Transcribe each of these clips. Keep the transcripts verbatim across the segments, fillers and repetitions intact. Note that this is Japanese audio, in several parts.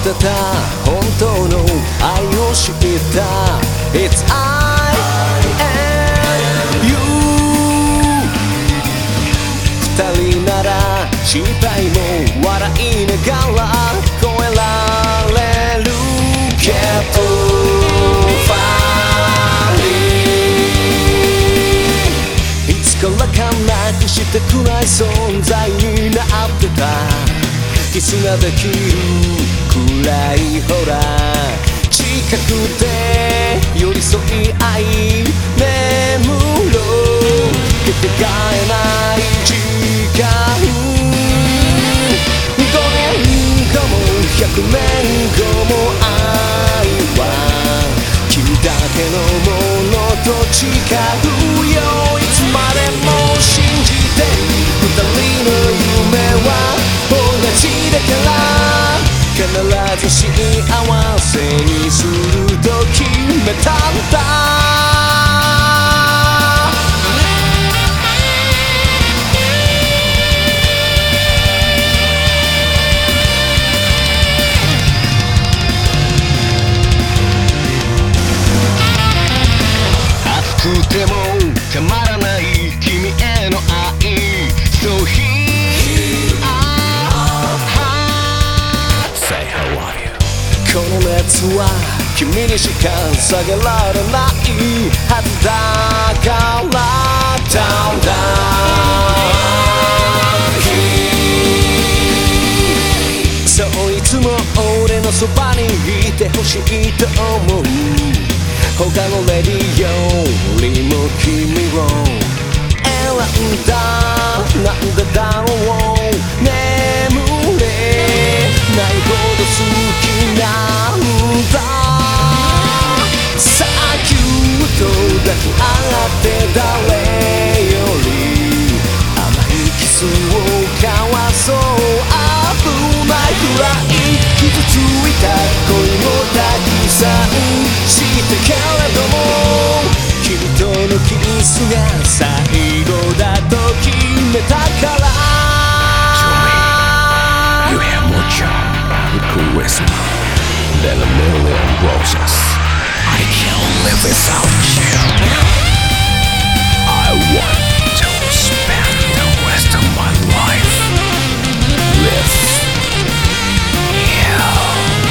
ってた本当の愛を知った It's I and you 二人なら失敗も笑いながら越えられるけどからかなくしてくない存在になってたキスができるくらいほら近くて寄り添い合い眠ろうかけがえない時間ごねんごもひゃくねんごも愛は君だけのものと誓うよいつまでも信じてる二人の夢は同じだから必ず幸せにすると決めたんだ熱くてもたまらない君への愛 So here I say how are you この熱は君にしか下げられないはずだから Down down そういつも俺のそばにいてほしいと思う他のレディよりも君を選んだなんでだろう眠れないほど好きなんださあぎゅっと抱き合って誰より甘いキスを交わそう危ないくらい傷ついた恋もたくさんしてけれども君とのキスが最後だと決めたから To me, you have more charm and charisma than a million roses. I can't live without you. I want to spend the rest of my life with you.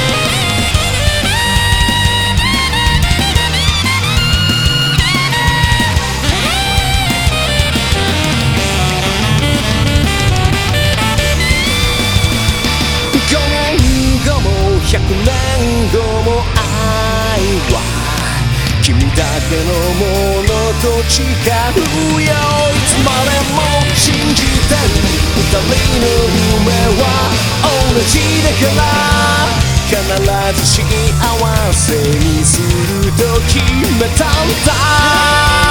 ひゃくねんごも愛は君だけのものと誓うよいつまでも信じてる二人の夢は同じだから必ず幸せにすると決めたんだ